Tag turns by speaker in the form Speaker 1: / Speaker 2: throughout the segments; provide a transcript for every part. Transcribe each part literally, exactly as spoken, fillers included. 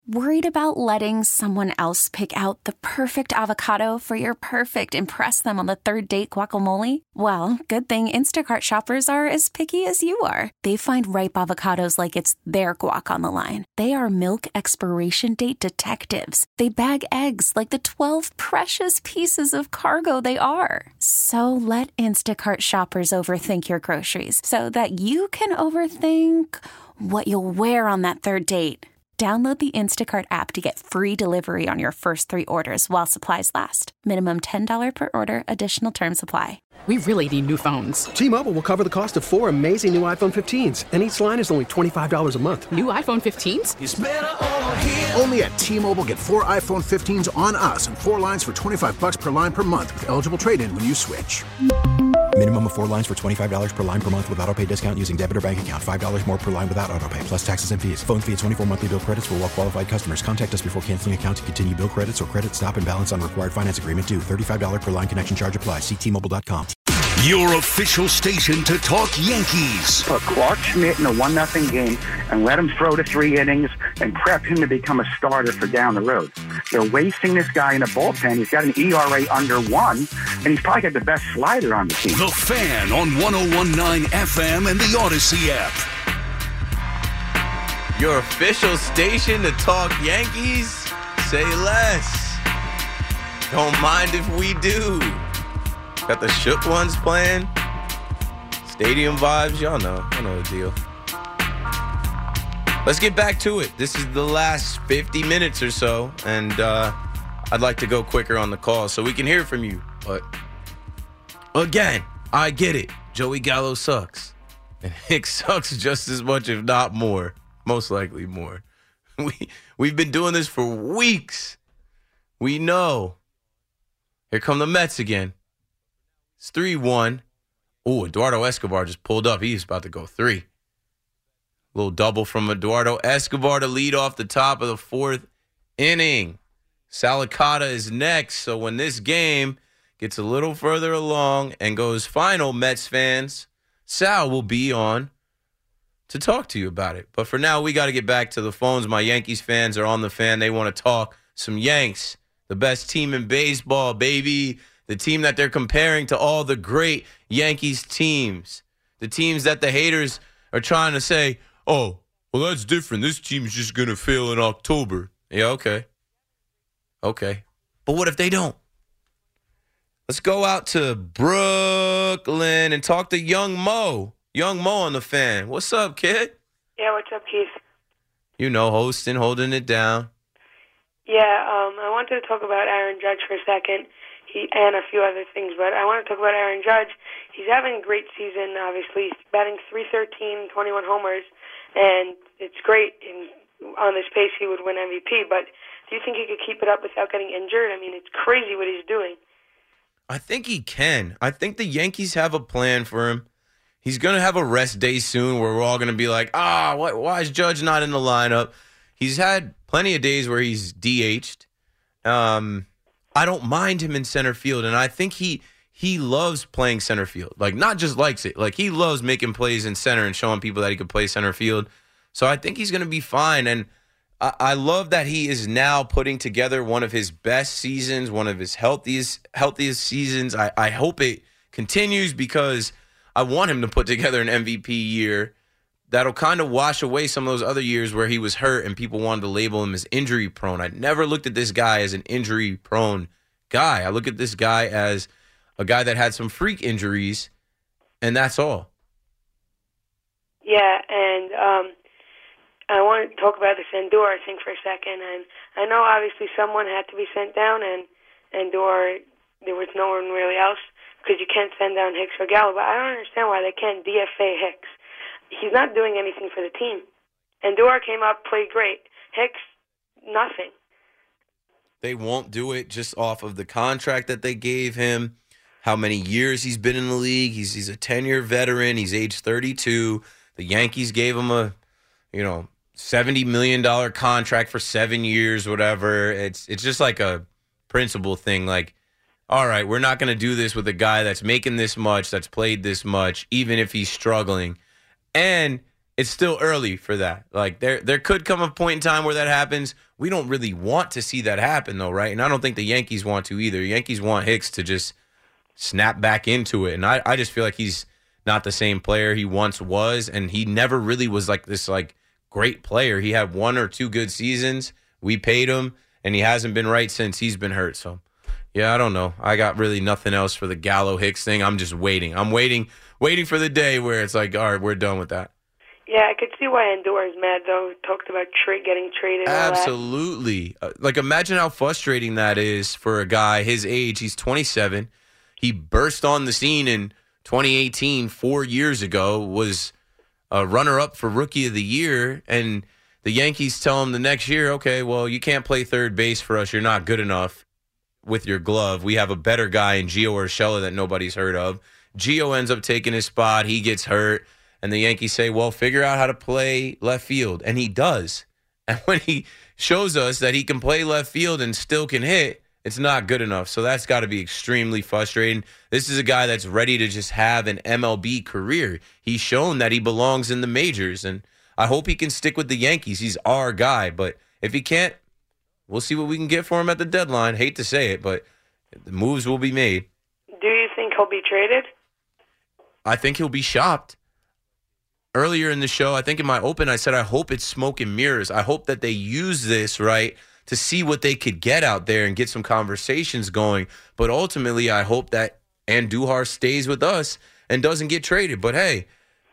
Speaker 1: Worried about letting someone else pick out the perfect avocado for your perfect impress them on the third date guacamole? Well, good thing Instacart shoppers are as picky as you are. They find ripe avocados like it's their guac on the line. They are milk expiration date detectives. They bag eggs like the twelve precious pieces of cargo they are. So let Instacart shoppers overthink your groceries so that you can overthink what you'll wear on that third date. Download the Instacart app to get free delivery on your first three orders while supplies last. Minimum ten dollars per order. Additional terms apply.
Speaker 2: We really need new phones.
Speaker 3: T-Mobile will cover the cost of four amazing new iPhone fifteens, and each line is only twenty-five dollars a month.
Speaker 2: New iPhone fifteens?
Speaker 4: It's better over here.
Speaker 5: Only at T-Mobile, get four iPhone fifteens on us and four lines for twenty-five dollars per line per month with eligible trade-in when you switch.
Speaker 6: Minimum of four lines for twenty-five dollars per line per month with autopay discount using debit or bank account. five dollars more per line without autopay, plus taxes and fees. Phone fee at twenty-four monthly bill credits for well-qualified customers. Contact us before canceling account to continue bill credits or credit stop and balance on required finance agreement due. thirty-five dollars per line connection charge applies. See T Mobile dot com.
Speaker 7: Your official station to talk Yankees.
Speaker 8: Put Clark Schmidt in a one nothing game and let him throw to three innings and prep him to become a starter for down the road. They're wasting this guy in a bullpen. He's got an E R A under one, and he's probably got the best slider on the team.
Speaker 7: The Fan on one oh one point nine F M and the Odyssey app.
Speaker 9: Your official station to talk Yankees? Say less. Don't mind if we do. Got the shook ones playing. Stadium vibes. Y'all know. I know the deal. Let's get back to it. This is the last fifty minutes or so, and uh, I'd like to go quicker on the call so we can hear from you. But again, I get it. Joey Gallo sucks. And Hicks sucks just as much, if not more. Most likely more. We, we've been doing this for weeks. We know. Here come the Mets again. It's three one. Oh, Eduardo Escobar just pulled up. He's about to go three. Little double from Eduardo Escobar to lead off the top of the fourth inning. Salicata is next. So when this game gets a little further along and goes final, Mets fans, Sal will be on to talk to you about it. But for now, we got to get back to the phones. My Yankees fans are on the fan. They want to talk some Yanks, the best team in baseball, baby. The team that they're comparing to all the great Yankees teams. The teams that the haters are trying to say, oh, well, that's different. This team's just going to fail in October. Yeah, okay. Okay. But what if they don't? Let's go out to Brooklyn and talk to Young Mo. Young Mo on the fan. What's up, kid?
Speaker 10: Yeah, what's up, Keith?
Speaker 9: You know, hosting, holding it down.
Speaker 10: Yeah, um, I wanted to talk about Aaron Judge for a second. He and a few other things, but I want to talk about Aaron Judge. He's having a great season, obviously. He's batting three thirteen, twenty-one homers, and it's great. And on this pace, he would win M V P, but do you think he could keep it up without getting injured? I mean, it's crazy what he's doing.
Speaker 9: I think he can. I think the Yankees have a plan for him. He's going to have a rest day soon where we're all going to be like, ah, why, why is Judge not in the lineup? He's had plenty of days where he's D H'd. Um... I don't mind him in center field, and I think he he loves playing center field. Like, not just likes it. Like, he loves making plays in center and showing people that he can play center field. So I think he's going to be fine, and I, I love that he is now putting together one of his best seasons, one of his healthiest healthiest seasons. I, I hope it continues because I want him to put together an M V P year that'll kind of wash away some of those other years where he was hurt and people wanted to label him as injury prone. I never looked at this guy as an injury prone guy. I look at this guy as a guy that had some freak injuries, and that's all.
Speaker 10: Yeah, and um, I want to talk about the Lindor thing for a second. And I know obviously someone had to be sent down, and Lindor, there was no one really else because you can't send down Hicks or Gallo. But I don't understand why they can't D F A Hicks. He's not doing anything for the team. And Lindor came up, played great. Hicks, nothing.
Speaker 9: They won't do it just off of the contract that they gave him, how many years he's been in the league. He's he's a ten-year veteran. He's age thirty-two. The Yankees gave him a, you know, seventy million dollars contract for seven years, whatever. It's it's just like a principle thing. Like, all right, we're not going to do this with a guy that's making this much, that's played this much, even if he's struggling. And it's still early for that. Like there there could come a point in time where that happens. We don't really want to see that happen though, right? And I don't think the Yankees want to either. Yankees want Hicks to just snap back into it. And I, I just feel like he's not the same player he once was, and he never really was like this like great player. He had one or two good seasons. We paid him, and he hasn't been right since he's been hurt. So, yeah, I don't know. I got really nothing else for the Gallo Hicks thing. I'm just waiting. I'm waiting, waiting for the day where it's like, all right, we're done with that.
Speaker 10: Yeah, I could see why Andor is mad, though. Talked about tra- getting traded.
Speaker 9: Absolutely. Uh, like, imagine how frustrating that is for a guy his age. He's twenty-seven. He burst on the scene in twenty eighteen, four years ago, was a runner-up for Rookie of the Year, and the Yankees tell him the next year, okay, well, you can't play third base for us. You're not good enough with your glove. We have a better guy in Gio Urshela that nobody's heard of. Gio ends up taking his spot. He gets hurt. And the Yankees say, well, figure out how to play left field. And he does. And when he shows us that he can play left field and still can hit, it's not good enough. So that's got to be extremely frustrating. This is a guy that's ready to just have an M L B career. He's shown that he belongs in the majors. And I hope he can stick with the Yankees. He's our guy. But if he can't, we'll see what we can get for him at the deadline. Hate to say it, but the moves will be made.
Speaker 10: Do you think he'll be traded?
Speaker 9: I think he'll be shopped. Earlier in the show, I think in my open, I said I hope it's smoke and mirrors. I hope that they use this, right, to see what they could get out there and get some conversations going. But ultimately, I hope that Andujar stays with us and doesn't get traded. But, hey,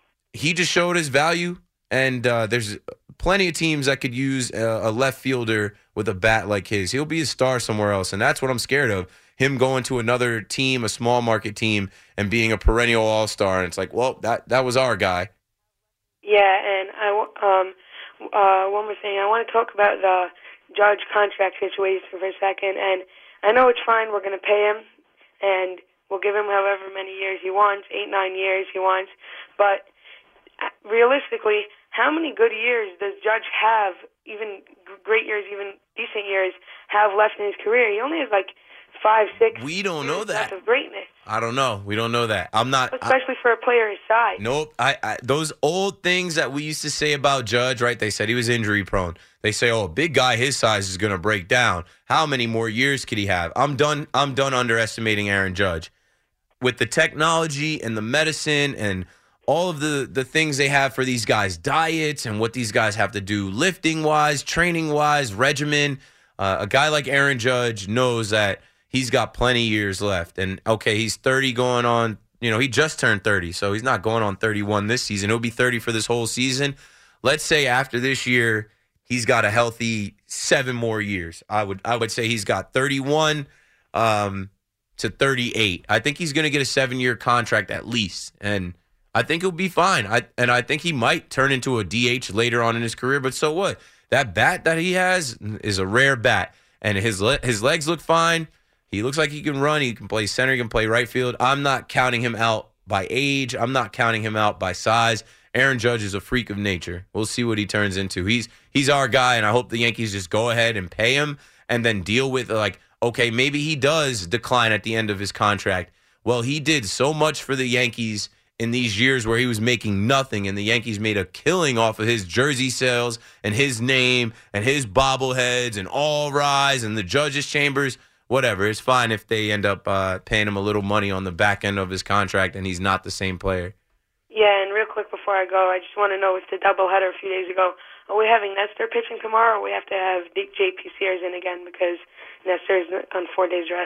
Speaker 9: he just showed his value, and uh, there's plenty of teams that could use a, a left fielder with a bat like his. He'll be a star somewhere else, and that's what I'm scared of, him going to another team, a small market team, and being a perennial all-star. And it's like, well, that, that was our guy.
Speaker 10: Yeah, and I, um, uh, one more thing. I want to talk about the Judge contract situation for a second. And I know it's fine. We're going to pay him, and we'll give him however many years he wants, eight, nine years he wants. But realistically, how many good years does Judge have, even great years, even decent years, have left in his career? He only has like five, six
Speaker 9: We don't know that.
Speaker 10: Of greatness.
Speaker 9: I don't know. We don't know that. I'm not.
Speaker 10: Especially
Speaker 9: I,
Speaker 10: for a player his size.
Speaker 9: Nope. I, I those old things that we used to say about Judge, right? They said he was injury prone. They say, oh, a big guy his size is going to break down. How many more years could he have? I'm done. I'm done underestimating Aaron Judge. With the technology and the medicine and all of the, the things they have for these guys, diets and what these guys have to do lifting-wise, training-wise, regimen, uh, a guy like Aaron Judge knows that he's got plenty of years left. And, okay, he's thirty going on, you know, he just turned thirty, so he's not going on thirty-one this season. He'll be thirty for this whole season. Let's say after this year, he's got a healthy seven more years. I would I would say he's got thirty-one um, to thirty-eight. I think he's going to get a seven-year contract at least, and I think he'll be fine. I And I think he might turn into a D H later on in his career, but so what? That bat that he has is a rare bat, and his le- his legs look fine. He looks like he can run. He can play center. He can play right field. I'm not counting him out by age. I'm not counting him out by size. Aaron Judge is a freak of nature. We'll see what he turns into. He's he's our guy, and I hope the Yankees just go ahead and pay him and then deal with, like, okay, maybe he does decline at the end of his contract. Well, he did so much for the Yankees in these years where he was making nothing, and the Yankees made a killing off of his jersey sales and his name and his bobbleheads and All Rise and the Judges' Chambers. Whatever, it's fine if they end up uh, paying him a little money on the back end of his contract and he's not the same player.
Speaker 10: Yeah, and real quick before I go, I just want to know, with the doubleheader a few days ago, are we having Nestor pitching tomorrow, or we have to have J P Sears in again because Nestor is on four days rest?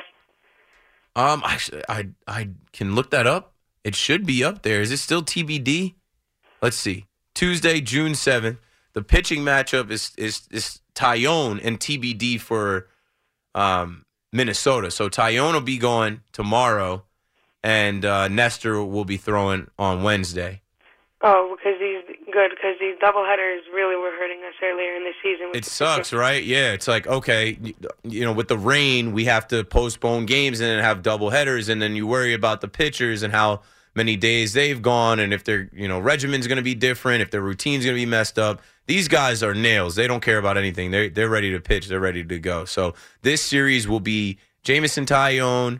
Speaker 9: Um, actually, I I can look that up. It should be up there. Is it still T B D? Let's see. Tuesday, June seventh. The pitching matchup is is is Taillon and T B D for um. Minnesota. So Taillon will be going tomorrow, and uh, Nestor will be throwing on Wednesday.
Speaker 10: Oh, because these good because these doubleheaders really were hurting us earlier in the season.
Speaker 9: It sucks, right? Yeah, it's like, okay, you know, with the rain, we have to postpone games and then have doubleheaders, and then you worry about the pitchers and how many days they've gone, and if their, you know, regimen's going to be different, if their routine's going to be messed up. These guys are nails. They don't care about anything. They're, they're ready to pitch. They're ready to go. So this series will be Jameson Taillon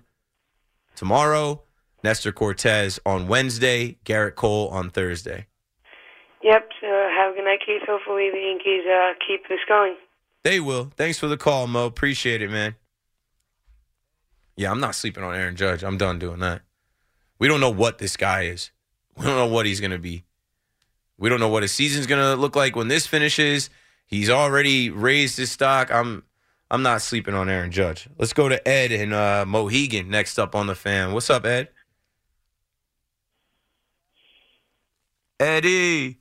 Speaker 9: tomorrow, Nestor Cortez on Wednesday, Garrett Cole on Thursday.
Speaker 10: Yep, so have a good night, Keith. Hopefully the Yankees uh, keep this going.
Speaker 9: They will. Thanks for the call, Mo. Appreciate it, man. Yeah, I'm not sleeping on Aaron Judge. I'm done doing that. We don't know what this guy is. We don't know what he's going to be. We don't know what his season's going to look like when this finishes. He's already raised his stock. I'm I'm not sleeping on Aaron Judge. Let's go to Ed and uh, Mohegan next up on the Fan. What's up, Ed? Eddie.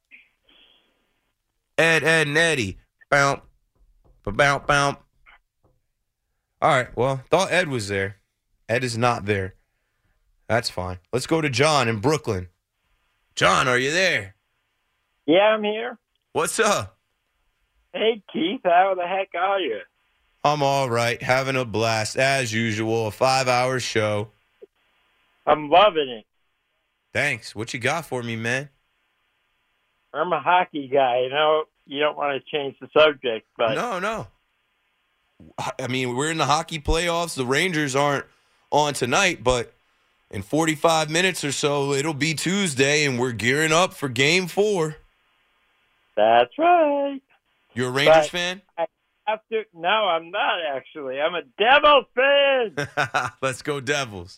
Speaker 9: Ed, Ed, and Eddie. Bounce. Bounce, bounce. All right, well, thought Ed was there. Ed is not there. That's fine. Let's go to John in Brooklyn. John, are you there?
Speaker 4: Yeah, I'm here.
Speaker 9: What's up?
Speaker 4: Hey, Keith, how the heck are you?
Speaker 9: I'm all right, having a blast, as usual, a five-hour show.
Speaker 4: I'm loving it.
Speaker 9: Thanks. What you got for me, man?
Speaker 4: I'm a hockey guy. You know, you don't want to change the subject, but...
Speaker 9: No, no. I mean, we're in the hockey playoffs. The Rangers aren't on tonight, but in forty-five minutes or so, it'll be Tuesday, and we're gearing up for Game Four.
Speaker 4: That's right.
Speaker 9: You're a Rangers
Speaker 4: but
Speaker 9: fan?
Speaker 4: I have to, no, I'm not, actually. I'm a Devils fan.
Speaker 9: Let's go Devils.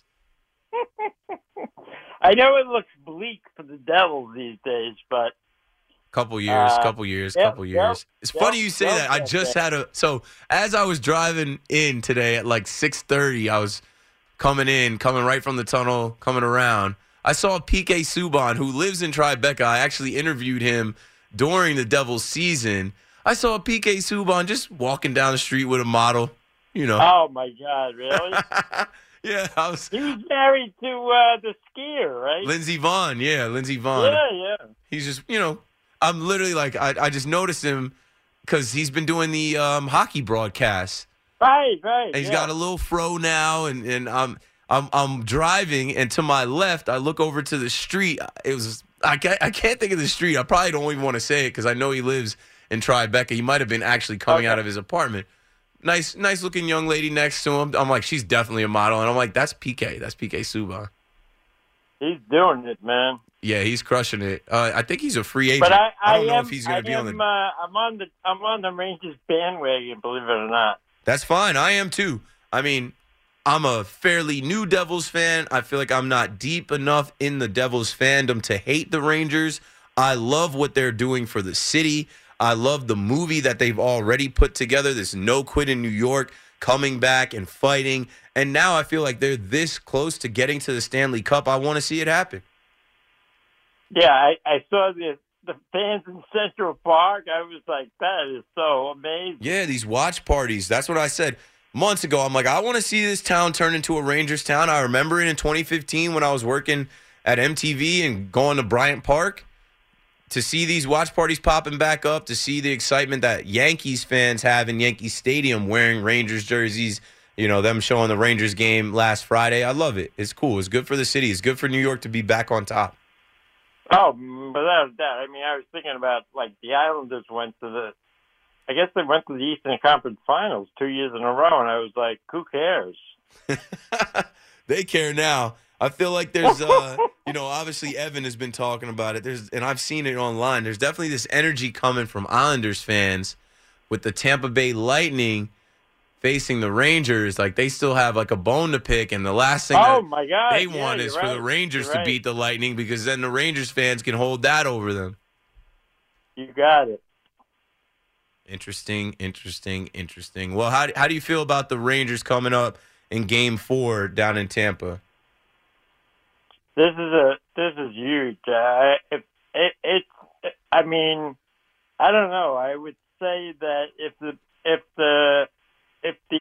Speaker 4: I know it looks bleak for the Devils these days, but...
Speaker 9: Couple years,
Speaker 4: Uh,
Speaker 9: couple years,
Speaker 4: yep,
Speaker 9: couple years.
Speaker 4: yep,
Speaker 9: It's
Speaker 4: yep,
Speaker 9: funny you say
Speaker 4: yep,
Speaker 9: that. I
Speaker 4: yep,
Speaker 9: just
Speaker 4: yep.
Speaker 9: had a so as I was driving in today at like six thirty, I was coming in, coming right from the tunnel, coming around. I saw P K Subban, who lives in Tribeca. I actually interviewed him during the Devils season. I saw P K Subban just walking down the street with a model, you know.
Speaker 4: Oh, my God, really?
Speaker 9: Yeah, I was.
Speaker 4: He was married to uh, the skier, right?
Speaker 9: Lindsey Vonn, yeah, Lindsey Vonn.
Speaker 4: Yeah, yeah.
Speaker 9: He's just, you know, I'm literally like, I, I just noticed him because he's been doing the um, hockey broadcasts.
Speaker 4: Right, right.
Speaker 9: And he's
Speaker 4: yeah.
Speaker 9: got a little fro now, and, and I'm, I'm I'm driving, and to my left, I look over to the street. It was I can't, I can't think of the street. I probably don't even want to say it because I know he lives in Tribeca. He might have been actually coming
Speaker 4: Okay.
Speaker 9: out of his apartment. Nice, nice looking young lady next to him. I'm like, she's definitely a model, and I'm like, that's P K. That's P K Subban.
Speaker 4: He's doing it, man.
Speaker 9: Yeah, he's crushing it. Uh, I think he's a free agent.
Speaker 4: But I, I,
Speaker 9: don't know
Speaker 4: am,
Speaker 9: if he's going
Speaker 4: I
Speaker 9: to be on
Speaker 4: am,
Speaker 9: the.
Speaker 4: uh, I'm on the I'm on the Rangers bandwagon, believe it or not.
Speaker 9: That's fine. I am too. I mean, I'm a fairly new Devils fan. I feel like I'm not deep enough in the Devils fandom to hate the Rangers. I love what they're doing for the city. I love the movie that they've already put together, this No Quit in New York, coming back and fighting. And now I feel like they're this close to getting to the Stanley Cup. I want to see it happen.
Speaker 4: Yeah, I, I saw the the fans in Central Park. I was like, that is so amazing.
Speaker 9: Yeah, these watch parties. That's what I said months ago. I'm like, I want to see this town turn into a Rangers town. I remember it in twenty fifteen when I was working at M T V and going to Bryant Park. To see these watch parties popping back up, to see the excitement that Yankees fans have in Yankee Stadium wearing Rangers jerseys, you know, them showing the Rangers game last Friday. I love it. It's cool. It's good for the city. It's good for New York to be back on top.
Speaker 4: Oh, without a doubt. I mean, I was thinking about, like, the Islanders went to the, I guess they went to the Eastern Conference Finals two years in a row, and I was like, who cares?
Speaker 9: They care now. I feel like there's, uh, you know, obviously Evan has been talking about it. There's, and I've seen it online. There's definitely this energy coming from Islanders fans with the Tampa Bay Lightning facing the Rangers. Like, they still have like a bone to pick, and the last thing
Speaker 4: oh
Speaker 9: that
Speaker 4: my God,
Speaker 9: they
Speaker 4: yeah,
Speaker 9: want is
Speaker 4: you're
Speaker 9: for
Speaker 4: right.
Speaker 9: the Rangers
Speaker 4: You're
Speaker 9: to
Speaker 4: right.
Speaker 9: beat the Lightning, because then the Rangers fans can hold that over them.
Speaker 4: You got it.
Speaker 9: Interesting, interesting, interesting. Well, how how do you feel about the Rangers coming up in Game Four down in Tampa?
Speaker 4: This is a this is huge. Uh, it, it, it's I mean, I don't know. I would say that if the if the if the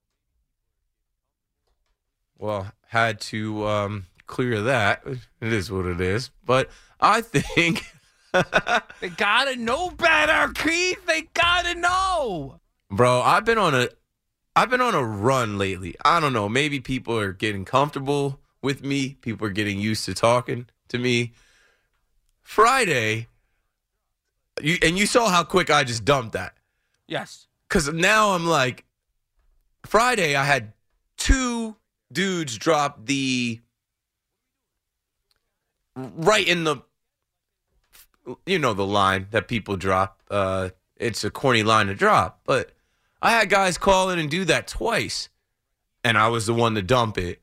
Speaker 9: Well, had to um, clear that. It is what it is. But I think
Speaker 11: they gotta know better, Keith. They gotta know.
Speaker 9: Bro, I've been on a I've been on a run lately. I don't know. Maybe people are getting comfortable with me. People are getting used to talking to me. Friday, you, and you saw how quick I just dumped that.
Speaker 11: Yes.
Speaker 9: Because now I'm like, Friday I had two dudes drop the right in the you know the line that people drop. Uh, it's a corny line to drop. But I had guys call in and do that twice, and I was the one to dump it.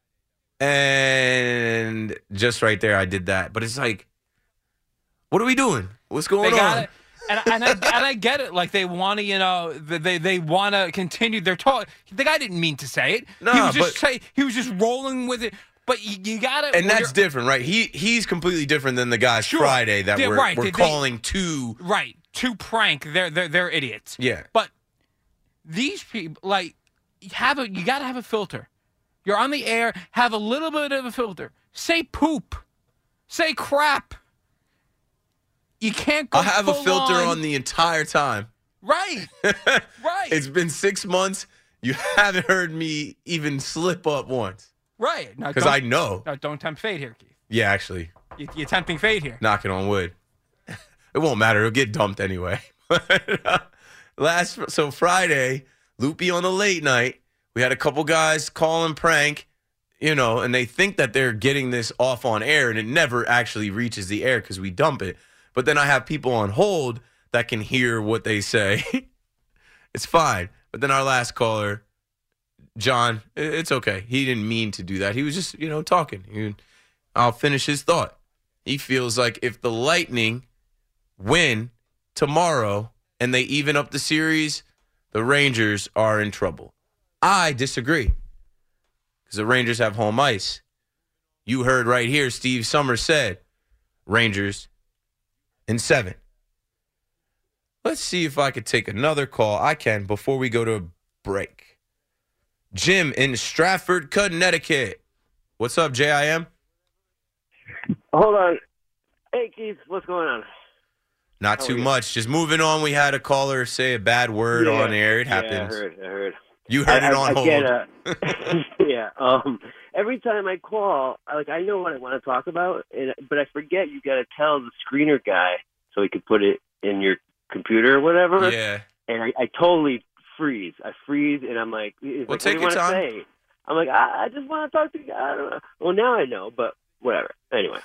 Speaker 9: And just right there, I did that. But it's like, what are we doing? What's going
Speaker 11: They got
Speaker 9: on?
Speaker 11: it. And, and, I, and I get it. Like, they want to, you know, they they want to continue their talk. The guy didn't mean to say it.
Speaker 9: No,
Speaker 11: he was just
Speaker 9: but-
Speaker 11: say, he was just rolling with it. But you, you got to.
Speaker 9: And that's different, right? He He's completely different than the guys
Speaker 11: Sure.
Speaker 9: Friday that
Speaker 11: Yeah,
Speaker 9: we're,
Speaker 11: right.
Speaker 9: we're
Speaker 11: They-
Speaker 9: calling to.
Speaker 11: Right. To prank. They're, they're, they're idiots.
Speaker 9: Yeah.
Speaker 11: But these people, like, have a, you got to have a filter. You're on the air, have a little bit of a filter. Say poop. Say crap. You can't go
Speaker 9: I have a
Speaker 11: full
Speaker 9: filter
Speaker 11: on.
Speaker 9: on the entire time.
Speaker 11: Right. Right.
Speaker 9: It's been six months. You haven't heard me even slip up once.
Speaker 11: Right.
Speaker 9: Because I know.
Speaker 11: No, don't tempt fate here, Keith.
Speaker 9: Yeah, actually.
Speaker 11: You, you're tempting fate here.
Speaker 9: Knocking on wood. It won't matter. It'll get dumped anyway. Last So Friday, Loopy on the late night, we had a couple guys call and prank, you know, and they think that they're getting this off on air, and it never actually reaches the air because we dump it. But then I have people on hold that can hear what they say. It's fine. But then our last caller, John, it's okay. He didn't mean to do that. He was just, you know, talking. He, I'll finish his thought. He feels like if the Lightning win tomorrow and they even up the series, the Rangers are in trouble. I disagree because the Rangers have home ice. You heard right here, Steve Summers said Rangers in seven. Let's see if I could take another call. I can before we go to a break. Jim in Stratford, Connecticut. What's up, J I M?
Speaker 12: Hold on. Hey, Keith, what's going on?
Speaker 9: Not
Speaker 12: How
Speaker 9: too
Speaker 12: are you?
Speaker 9: much. Just moving on. We had a caller say a bad word
Speaker 12: Yeah.
Speaker 9: on air. It
Speaker 12: Yeah,
Speaker 9: happens.
Speaker 12: I heard. I heard.
Speaker 9: You heard
Speaker 12: I,
Speaker 9: it
Speaker 12: I,
Speaker 9: on
Speaker 12: I
Speaker 9: hold.
Speaker 12: Get, uh, yeah. Um. Every time I call, I, like I know what I want to talk about, and but I forget you got to tell the screener guy so he could put it in your computer or whatever.
Speaker 9: Yeah.
Speaker 12: And I, I totally freeze. I freeze, and I'm like, he's
Speaker 9: Well,
Speaker 12: like,
Speaker 9: take
Speaker 12: what do you
Speaker 9: your
Speaker 12: want to
Speaker 9: time.
Speaker 12: say? I'm like, I, I just want to talk to you. I don't know. Well, now I know, but whatever. Anyway.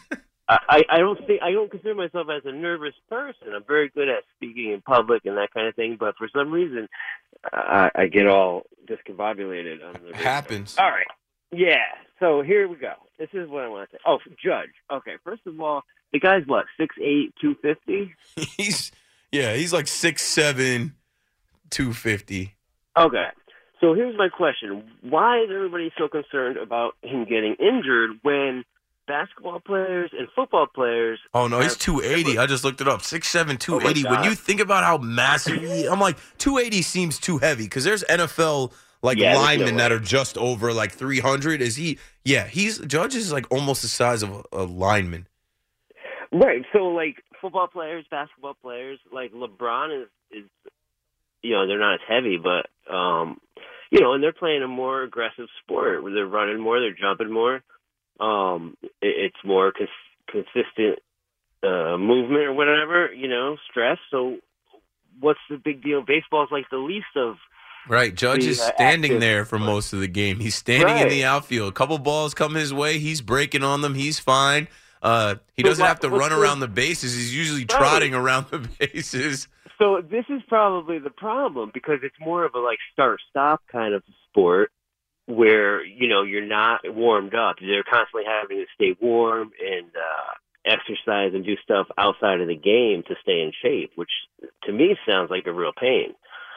Speaker 12: I, I don't think I don't consider myself as a nervous person. I'm very good at speaking in public and that kind of thing, but for some reason, I, I get all discombobulated on the
Speaker 9: It happens.
Speaker 12: All right, yeah. So here we go. This is what I want to say. Oh, Judge. Okay, first of all, the guy's what six eight, two fifty.
Speaker 9: He's yeah, he's like six seven, two fifty.
Speaker 12: Okay. So here's my question: why is everybody so concerned about him getting injured when basketball players and football players?
Speaker 9: Oh no, he's
Speaker 12: have-
Speaker 9: two eighty. I just looked it up. six seven, two eighty.
Speaker 12: Oh, my
Speaker 9: When you
Speaker 12: God.
Speaker 9: think about how massive he, I'm like two eighty seems too heavy because there's N F L like
Speaker 12: Yeah, there's no
Speaker 9: linemen
Speaker 12: way.
Speaker 9: that are just over like three hundred. Is he? Yeah, he's Judge is like almost the size of a, a lineman.
Speaker 12: Right. So, like, football players, basketball players, like LeBron is, is, you know, they're not as heavy, but, um, you know, and they're playing a more aggressive sport where they're running more, they're jumping more. Um, it, it's more cons- consistent uh, movement or whatever, you know, stress. So, what's the big deal? Baseball's like the least of.
Speaker 9: Right, Judge
Speaker 12: The,
Speaker 9: is
Speaker 12: uh,
Speaker 9: standing
Speaker 12: active-
Speaker 9: there for most of the game. He's standing in
Speaker 12: Right.
Speaker 9: the outfield. A couple balls come his way. He's breaking on them. He's fine. Uh, he
Speaker 12: So
Speaker 9: doesn't
Speaker 12: what-
Speaker 9: have to
Speaker 12: what's
Speaker 9: run
Speaker 12: the-
Speaker 9: around the bases. He's usually
Speaker 12: Right.
Speaker 9: trotting around the bases.
Speaker 12: So this is probably the problem because it's more of a like start-stop kind of sport where, you know, you're not warmed up. They're constantly having to stay warm and uh, exercise and do stuff outside of the game to stay in shape, which to me sounds like a real pain.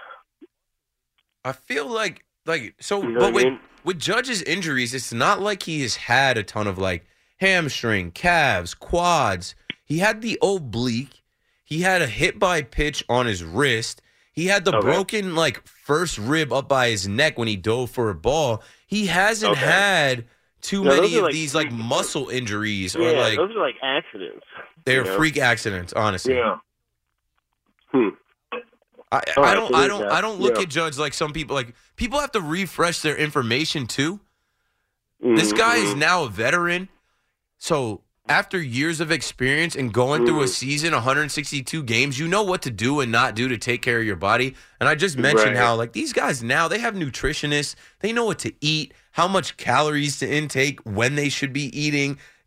Speaker 9: I feel like like so,
Speaker 12: You know
Speaker 9: but
Speaker 12: what I
Speaker 9: with
Speaker 12: mean?
Speaker 9: with Judge's injuries, it's not like he has had a ton of like hamstring, calves, quads. He had the oblique. He had a hit by pitch on his wrist. He had the
Speaker 12: Okay.
Speaker 9: broken like first rib up by his neck when he dove for a ball. He hasn't
Speaker 12: Okay.
Speaker 9: had too
Speaker 12: No, those
Speaker 9: many
Speaker 12: are
Speaker 9: of
Speaker 12: like
Speaker 9: these like muscle injuries or
Speaker 12: Yeah,
Speaker 9: like
Speaker 12: those are like accidents.
Speaker 9: they're
Speaker 12: you know?
Speaker 9: freak accidents. Honestly,
Speaker 12: Yeah. Hmm.
Speaker 9: I,
Speaker 12: All
Speaker 9: I
Speaker 12: right,
Speaker 9: don't
Speaker 12: so
Speaker 9: I
Speaker 12: there's
Speaker 9: don't
Speaker 12: that.
Speaker 9: I don't look
Speaker 12: Yeah.
Speaker 9: at Judge like some people like people have to refresh their information too. This
Speaker 12: Mhm,
Speaker 9: guy is
Speaker 12: mhm.
Speaker 9: now a veteran. So after years of experience and going through a
Speaker 12: Mhm.
Speaker 9: season, one hundred sixty-two games, you know what to do and not do to take care of your body. And I just mentioned
Speaker 12: Right.
Speaker 9: how like these guys now, they have nutritionists. They know what to eat, how much calories to intake, when they should be eating.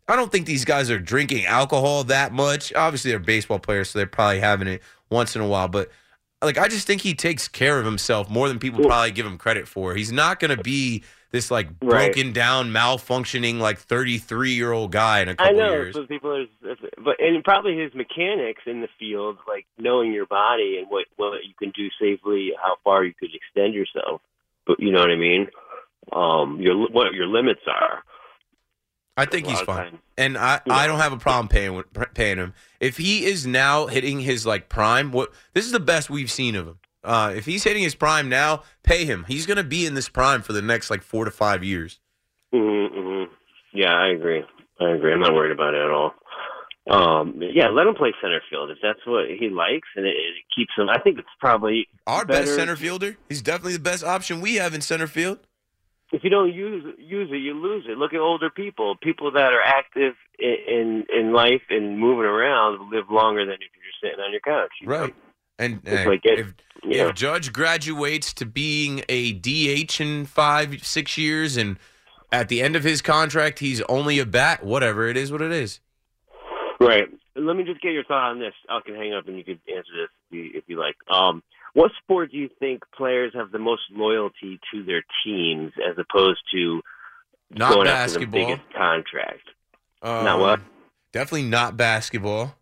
Speaker 9: I don't think these guys are drinking alcohol that much. Obviously, they're baseball players, so they're probably having it once in a while. But, like, I just think he takes care of himself more than people probably give him credit for. He's not going to be this, like,
Speaker 12: Right.
Speaker 9: broken down, malfunctioning, like, thirty-three-year-old guy in a couple
Speaker 12: I know,
Speaker 9: years.
Speaker 12: so people are, but and probably his mechanics in the field, like knowing your body and what what you can do safely, how far you could extend yourself. But you know what I mean? Um, your what your limits are.
Speaker 9: I think
Speaker 12: A
Speaker 9: he's
Speaker 12: lot of
Speaker 9: fine,
Speaker 12: times.
Speaker 9: and I, I don't have a problem paying with- paying him. If he is now hitting his like prime, what this is the best we've seen of him. Uh, if he's hitting his prime now, pay him. He's going to be in this prime for the next like four to five years.
Speaker 12: Mm-hmm, mm-hmm. Yeah, I agree. I agree. I'm not worried about it at all. Um, yeah, let him play center field if that's what he likes, and it, it keeps him. I think it's probably
Speaker 9: Our
Speaker 12: better.
Speaker 9: best center fielder. He's definitely the best option we have in center field.
Speaker 12: If you don't use use it, you lose it. Look at older people. People that are active in in, in life and moving around live longer than if you're just sitting on your couch. You
Speaker 9: Right.
Speaker 12: know?
Speaker 9: And
Speaker 12: It's
Speaker 9: uh,
Speaker 12: like it-
Speaker 9: if,
Speaker 12: yeah.
Speaker 9: if Judge graduates to being a D H in five, six years, and at the end of his contract, he's only a bat, whatever, it is what it is.
Speaker 12: Right. Let me just get your thought on this. I can hang up and you can answer this if you, if you like. Um, what sport do you think players have the most loyalty to their teams as opposed to
Speaker 9: Not
Speaker 12: going
Speaker 9: basketball.
Speaker 12: after the biggest contract?
Speaker 9: Um,
Speaker 12: Not what?
Speaker 9: Definitely not basketball.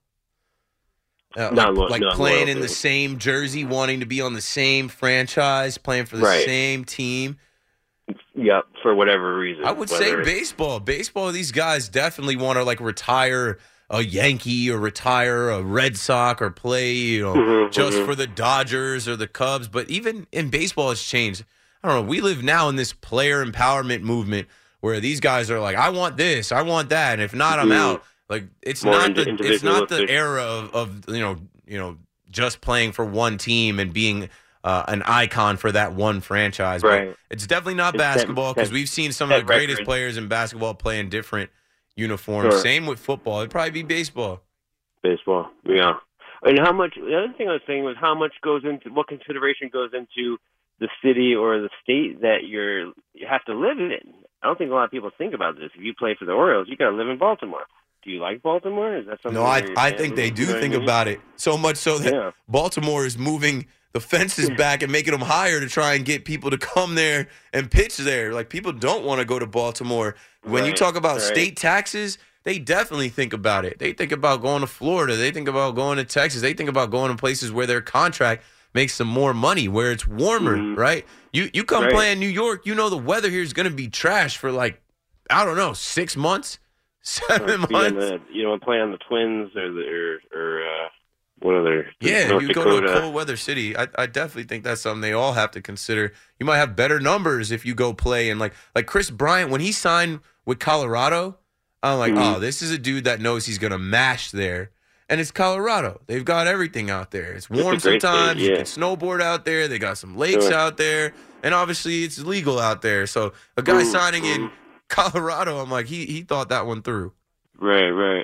Speaker 9: Uh,
Speaker 12: Not
Speaker 9: like
Speaker 12: lo-
Speaker 9: like
Speaker 12: not
Speaker 9: playing in
Speaker 12: loyalty.
Speaker 9: the same jersey, wanting to be on the same franchise, playing for the
Speaker 12: Right.
Speaker 9: same team.
Speaker 12: Yep, for whatever reason.
Speaker 9: I would say
Speaker 12: Whether it's-
Speaker 9: baseball. Baseball, these guys definitely want to like retire a Yankee or retire a Red Sox or play, you know,
Speaker 12: Mhm,
Speaker 9: just
Speaker 12: mhm.
Speaker 9: for the Dodgers or the Cubs. But even in baseball, it's changed. I don't know. We live now in this player empowerment movement where these guys are like, I want this, I want that, and if not, I'm
Speaker 12: Mhm.
Speaker 9: out. Like it's
Speaker 12: More
Speaker 9: not
Speaker 12: indi-
Speaker 9: the it's
Speaker 12: individual
Speaker 9: not the
Speaker 12: efficient.
Speaker 9: era of, of you know you know just playing for one team and being uh, an icon for that one franchise. But
Speaker 12: Right.
Speaker 9: it's definitely not
Speaker 12: It's that-
Speaker 9: basketball because
Speaker 12: that-
Speaker 9: we've seen some of the
Speaker 12: that
Speaker 9: greatest
Speaker 12: record.
Speaker 9: players in basketball play in different uniforms.
Speaker 12: Sure.
Speaker 9: Same with football. It'd probably be baseball.
Speaker 12: Baseball, yeah. And how much? The other thing I was saying was how much goes into what consideration goes into the city or the state that you're you have to live in. I don't think a lot of people think about this. If you play for the Orioles, you got to live in Baltimore. Do you like Baltimore? Is that something?
Speaker 9: No, I
Speaker 12: where your
Speaker 9: I
Speaker 12: family-
Speaker 9: think they do
Speaker 12: you know what I
Speaker 9: think
Speaker 12: mean?
Speaker 9: about it so much so that
Speaker 12: Yeah.
Speaker 9: Baltimore is moving the fences back and making them higher to try and get people to come there and pitch there. Like people don't want to go to Baltimore. When you
Speaker 12: Right,
Speaker 9: talk about
Speaker 12: right.
Speaker 9: state taxes, they definitely think about it. They think about going to Florida. They think about going to Texas. They think about going to places where their contract makes some more money, where it's warmer,
Speaker 12: Mhm.
Speaker 9: right? You you come
Speaker 12: Right.
Speaker 9: play in New York, you know the weather here is going to be trash for like, I don't know, six months, seven
Speaker 12: Or be on
Speaker 9: months.
Speaker 12: the, you know, play on the Twins or the or, or uh, what other?
Speaker 9: Yeah,
Speaker 12: North
Speaker 9: you go
Speaker 12: Dakota.
Speaker 9: to a cold weather city. I, I definitely think that's something they all have to consider. You might have better numbers if you go play and like like Chris Bryant when he signed with Colorado. I'm like,
Speaker 12: Mhm.
Speaker 9: oh, this is a dude that knows he's gonna mash there, and it's Colorado. They've got everything out there. It's
Speaker 12: It's a
Speaker 9: warm
Speaker 12: great state,
Speaker 9: sometimes. You
Speaker 12: yeah.
Speaker 9: can snowboard out there. They got some lakes
Speaker 12: Sure.
Speaker 9: out there, and obviously it's legal out there. So a guy
Speaker 12: Mhm,
Speaker 9: signing in
Speaker 12: mhm.
Speaker 9: Colorado, I'm like, he he thought that one through.
Speaker 12: Right, right.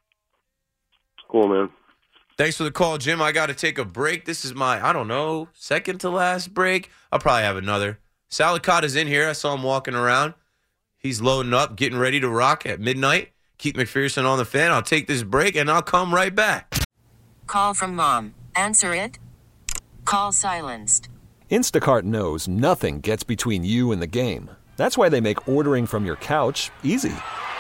Speaker 12: Cool, man.
Speaker 9: Thanks for the call, Jim. I got to take a break. This is my, I don't know, second to last break. I'll probably have another. Salicata's in here. I saw him walking around. He's loading up, getting ready to rock at midnight. Keith McPherson on the fan. I'll take this break, and I'll come right back.
Speaker 13: Call from mom. Answer it. Call silenced.
Speaker 14: Instacart knows nothing gets between you and the game. That's why they make ordering from your couch easy.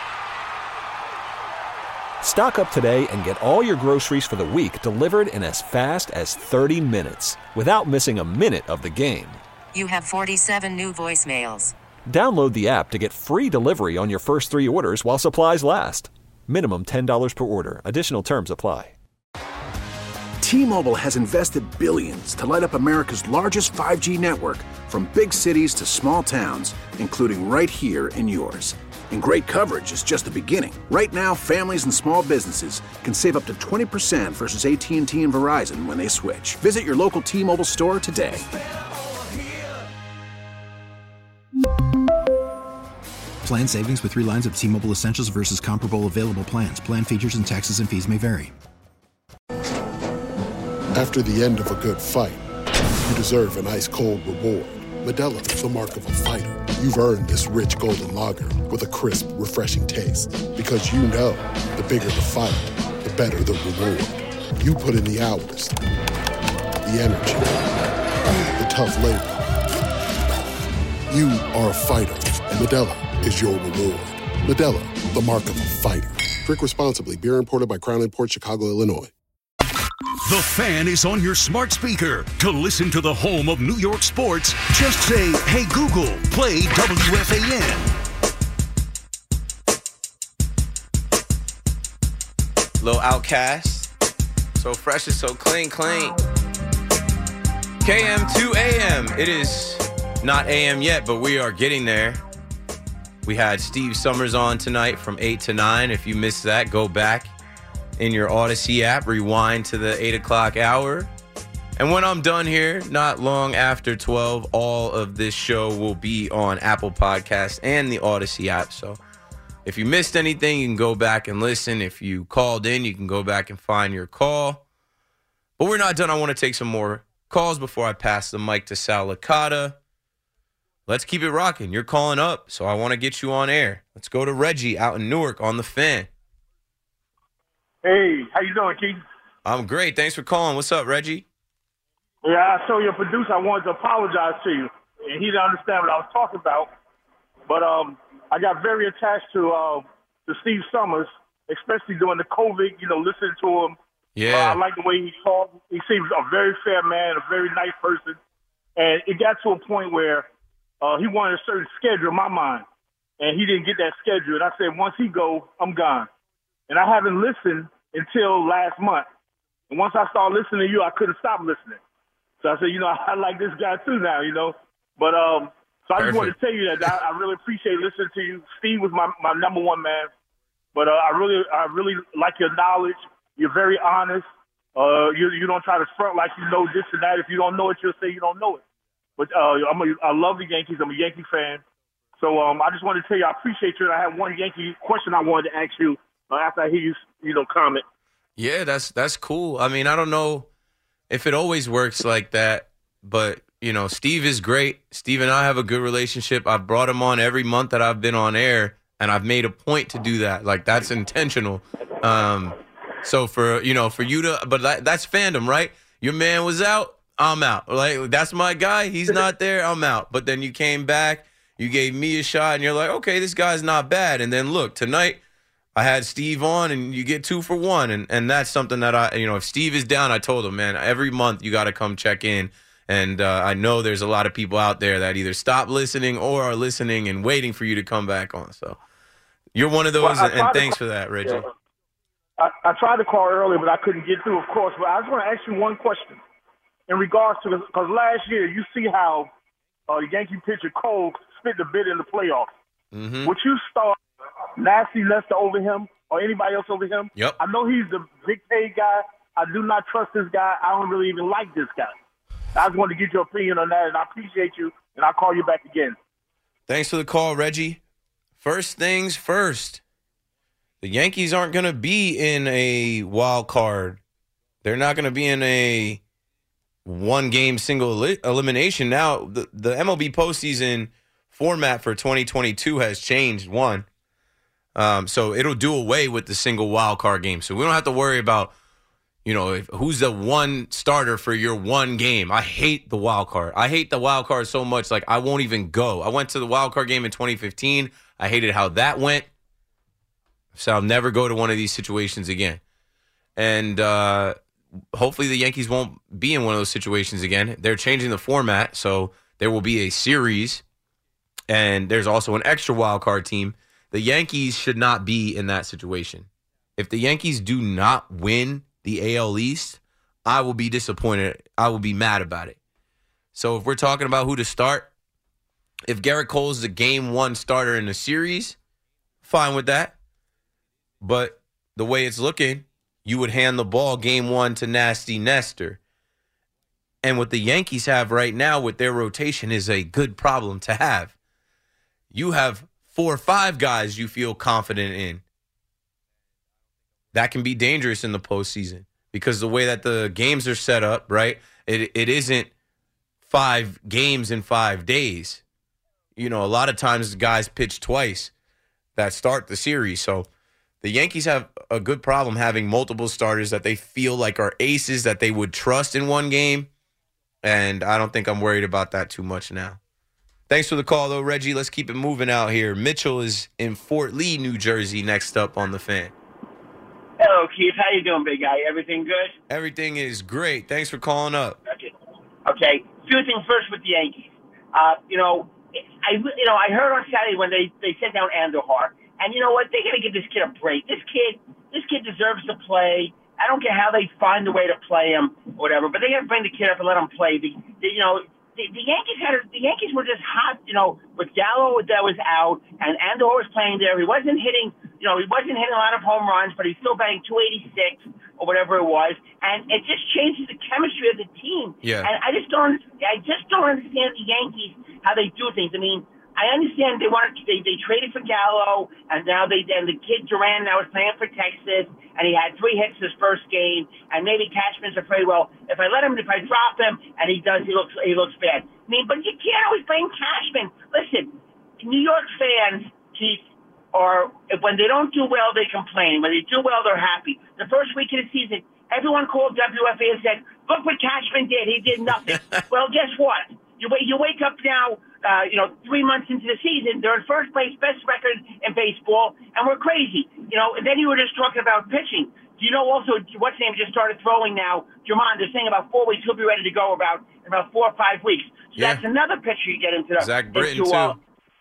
Speaker 14: Stock up today and get all your groceries for the week delivered in as fast as thirty minutes without missing a minute of the game.
Speaker 13: You have forty-seven new voicemails.
Speaker 14: Download the app to get free delivery on your first three orders while supplies last. Minimum ten dollars per order. Additional terms apply.
Speaker 5: T-Mobile has invested billions to light up America's largest five G network, from big cities to small towns, including right here in yours. And great coverage is just the beginning. Right now, families and small businesses can save up to twenty percent versus A T and T and Verizon when they switch. Visit your local T-Mobile store today.
Speaker 6: Plan savings with three lines of T-Mobile Essentials versus comparable available plans. Plan features and taxes and fees may vary.
Speaker 15: After the end of a good fight, you deserve an ice-cold reward. Modelo is the mark of a fighter. You've earned this rich golden lager with a crisp, refreshing taste. Because you know, the bigger the fight, the better the reward. You put in the hours, the energy, the tough labor. You are a fighter, and Modelo is your reward. Modelo, the mark of a fighter. Drink responsibly. Beer imported by Crown Imports, Chicago, Illinois.
Speaker 7: The Fan is on your smart speaker. To listen to the home of New York sports, just say, "Hey Google, play W F A
Speaker 9: N." Little Outcast. So fresh and so clean, clean. K M to A M. It is not A M yet, but we are getting there. We had Steve Summers on tonight from eight to nine. If you missed that, go back in your Odyssey app, rewind to the eight o'clock hour. And when I'm done here, not long after twelve, all of this show will be on Apple Podcasts and the Odyssey app. So if you missed anything, you can go back and listen. If you called in, you can go back and find your call. But we're not done. I want to take some more calls before I pass the mic to Sal Licata. Let's keep it rocking. You're calling up, so I want to get you on air. Let's go to Reggie out in Newark on the Fan.
Speaker 16: Hey, how you doing, Keith?
Speaker 9: I'm great. Thanks for calling. What's up, Reggie?
Speaker 16: Yeah, I saw your producer. I wanted to apologize to you, and he didn't understand what I was talking about. But um, I got very attached to uh, to Steve Summers, especially during the COVID. You know, listening to him.
Speaker 9: Yeah.
Speaker 16: Uh, I like the way he talked. He seems a very fair man, a very nice person, and it got to a point where uh, he wanted a certain schedule in my mind, and he didn't get that schedule. And I said, once he go, I'm gone. And I haven't listened until last month. And once I started listening to you, I couldn't stop listening. So I said, you know, I, I like this guy too now, you know. But um, so I just wanted to tell you that I, I really appreciate listening to you. Steve was my, my number one man. But uh, I really I really like your knowledge. You're very honest. Uh, you you don't try to front like you know this and that. If you don't know it, you'll say you don't know it. But uh, I'm a, I love the Yankees. I'm a Yankee fan. So um, I just wanted to tell you I appreciate you. And I have one Yankee question I wanted to ask you. Uh, after I hear you, you know, comment.
Speaker 9: Yeah, that's that's cool. I mean, I don't know if it always works like that, but, you know, Steve is great. Steve and I have a good relationship. I've brought him on every month that I've been on air, and I've made a point to do that. Like, that's intentional. Um, so for, you know, for you to, but that, that's fandom, right? Your man was out, I'm out. Like, that's my guy. He's not there, I'm out. But then you came back, you gave me a shot, and you're like, okay, this guy's not bad. And then, look, tonight, I had Steve on, and you get two for one, and, and that's something that I, you know, if Steve is down, I told him, man, every month you got to come check in, and uh, I know there's a lot of people out there that either stop listening or are listening and waiting for you to come back on. So you're one of those, well, and, and thanks call, for that, Reggie.
Speaker 16: Yeah. I, I tried to call earlier, but I couldn't get through, of course. But I just want to ask you one question in regards to, because last year you see how uh, the Yankee pitcher Cole spit the bid in the playoffs.
Speaker 9: Mm-hmm.
Speaker 16: Would you start Nasty Lester over him or anybody else over him?
Speaker 9: Yep.
Speaker 16: I know he's the big paid guy. I do not trust this guy. I don't really even like this guy. I just wanted to get your opinion on that, and I appreciate you, and I'll call you back again.
Speaker 9: Thanks for the call, Reggie. First things first, the Yankees aren't going to be in a wild card. They're not going to be in a one-game single el- elimination. Now, the, the M L B postseason format for twenty twenty-two has changed, one. Um, so it'll do away with the single wild card game. So we don't have to worry about, you know, if, who's the one starter for your one game. I hate the wild card. I hate the wild card so much, like I won't even go. I went to the wild card game in twenty fifteen. I hated how that went. So I'll never go to one of these situations again. And uh, hopefully the Yankees won't be in one of those situations again. They're changing the format, so there will be a series, and there's also an extra wild card team. The Yankees should not be in that situation. If the Yankees do not win the A L East, I will be disappointed. I will be mad about it. So if we're talking about who to start, if Garrett Cole is the game one starter in the series, fine with that. But the way it's looking, you would hand the ball game one to Nasty Nestor. And what the Yankees have right now with their rotation is a good problem to have. You have four or five guys you feel confident in. That can be dangerous in the postseason because the way that the games are set up, right? It it isn't five games in five days. You know, a lot of times guys pitch twice that start the series. So the Yankees have a good problem having multiple starters that they feel like are aces that they would trust in one game. And I don't think I'm worried about that too much now. Thanks for the call, though, Reggie. Let's keep it moving out here. Mitchell is in Fort Lee, New Jersey, next up on The Fan.
Speaker 17: Hello, Keith. How you doing, big guy? Everything good?
Speaker 9: Everything is great. Thanks for calling up.
Speaker 17: Okay. Okay. Few things first with the Yankees. Uh, you know, I you know I heard on Saturday when they, they sent down Andujar, and you know what? They got to give this kid a break. This kid, this kid deserves to play. I don't care how they find a way to play him, or whatever, but they got to bring the kid up and let him play. The, the, you know. The, the Yankees had a, the Yankees were just hot, you know, with Gallo that was out and Andujar was playing there. He wasn't hitting, you know, he wasn't hitting a lot of home runs, but he's still batting two eighty-six or whatever it was, and it just changes the chemistry of the team.
Speaker 9: Yeah.
Speaker 17: And I just don't, I just don't understand the Yankees how they do things. I mean, I understand they wanted they they traded for Gallo, and now they and the kid Duran now is playing for Texas, and he had three hits his first game, and maybe Cashman's afraid, well, if I let him, if I drop him, and he does, he looks he looks bad. I mean, but you can't always blame Cashman. Listen, New York fans, Keith, are when they don't do well, they complain. When they do well, they're happy. The first week of the season, everyone called W F A and said, "Look what Cashman did. He did nothing." Well, guess what? You wait. You wake up now. Uh, you know, three months into the season, they're in first place, best record in baseball, and we're crazy. You know, and then you were just talking about pitching. Do you know also what's name just started throwing now? Jermon, they're saying about four weeks he'll be ready to go about in about four or five weeks. So
Speaker 9: Yeah.
Speaker 17: that's another pitcher you get into. The,
Speaker 9: Zach Britton,
Speaker 17: into, uh,
Speaker 9: too.